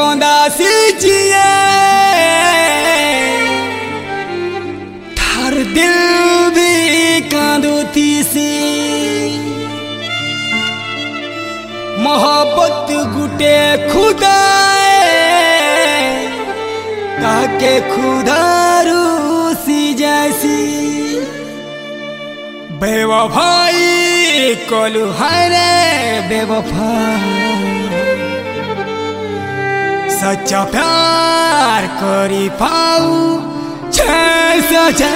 कंदासी जिए थार दिल भी कांदोती सी मोहब्बत गुटे खुदाए ताके खुदारू सी जैसी बेवफाई कलु हरे बेवफा सच्चा प्यार करी पाऊ छे सजा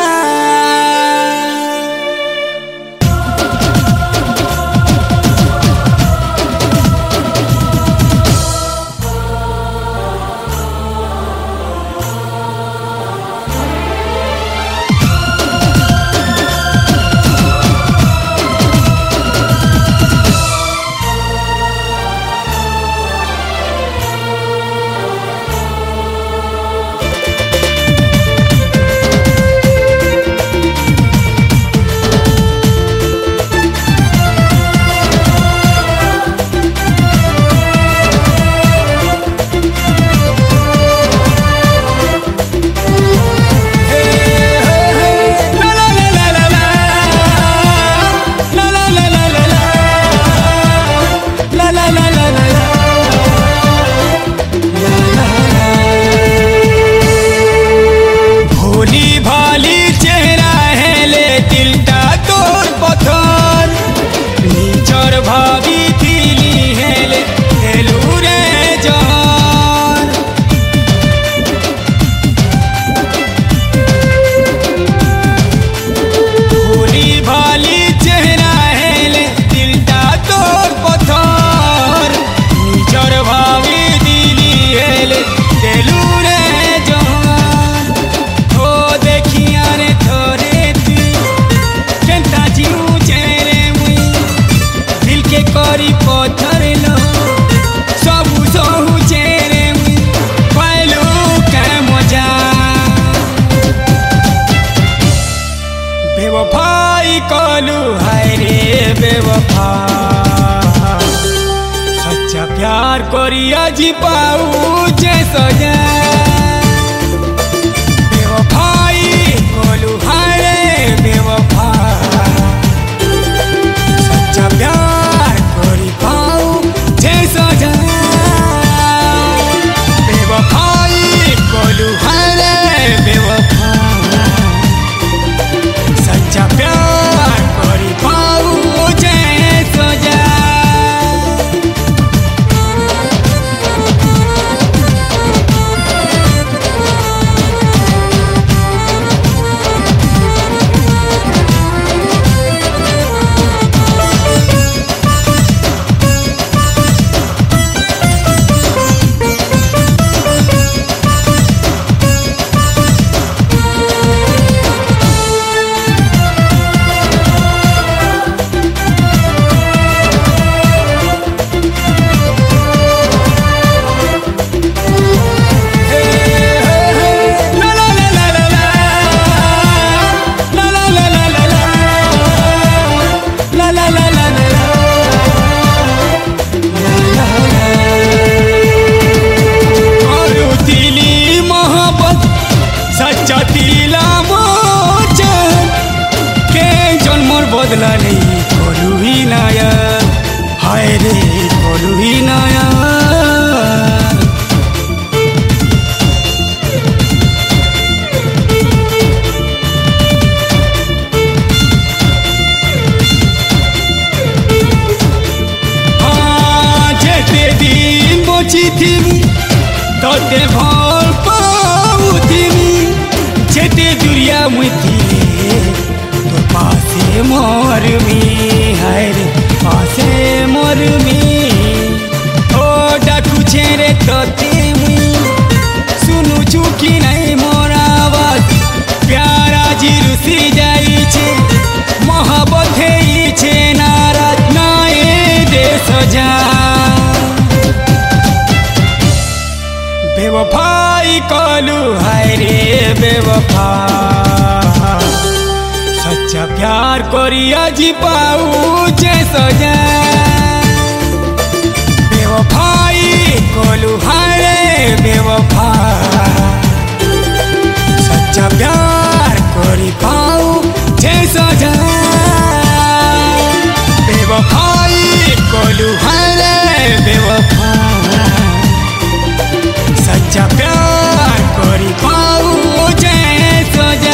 बेवफाई कलु हाय रे बेवफा सच्चा प्यार करी आजी पाऊ जे सजा बेवफाई कलु हाय रे बेवफा सच्चा प्यार करी पाऊ जे सजा बेवफाई कलु हाय रे बेवफा सच्चा प्यार करी पाऊ जे सजा बदला नहीं कलु ही नया हाय रे कलु ही नया जेते दिन बची थी तोते भल पाऊथिमी जेते दुरिया मुई थी तो पासे मोरमी हाय रे पासे मोरमी ओ डाकू छेरे तोते मुई सुनु चुकी नहीं मोर आवाज प्यारा जी रुसी जाई छे मोहब्बत है छे नाराज नाए दे सजा बेवफाई कलु हाय रे बेवफा सच्चा प्यार करी आजी पाऊ जे सजा बेवफाई कलु हाय बेवफा सच्चा प्यार करी पाऊ जे सजा बेवफाई कोलू है रे बेवफा सच्चा प्यार करी पाऊ जे सजा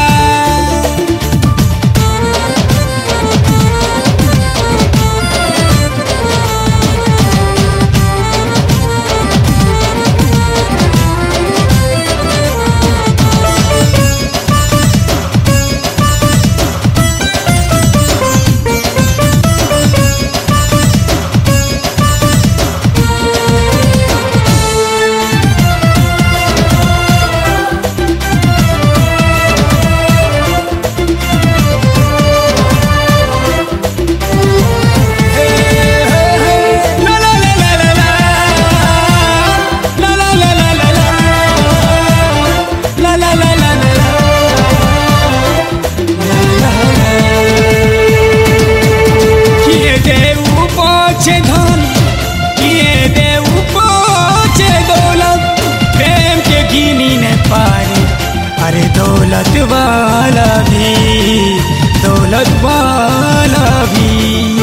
अरे दौलत वाला भी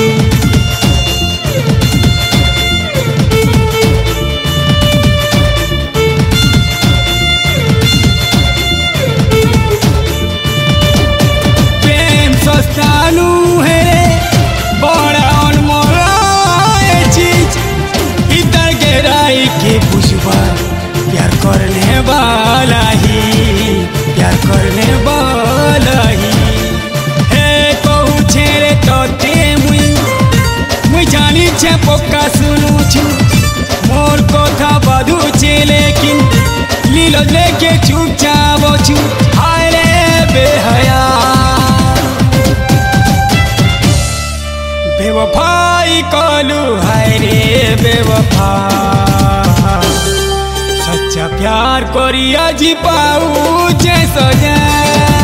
प्रेम सस्तानू है रे बड़ा अनमोल चीज इधर गहराई के बुझवा प्यार करने वाला ही प्यार करने वाला ही हे कहू छेरे तोते मुई जानी छे पक्का सुनू छु मोर कथा बाधु छे लेकिन लीलो लेके चुपचाप छु हाय रे बेहया बेवफाई कलू हाय रे बेवफा सच्चा प्यार करिया जी पाऊ जे सजा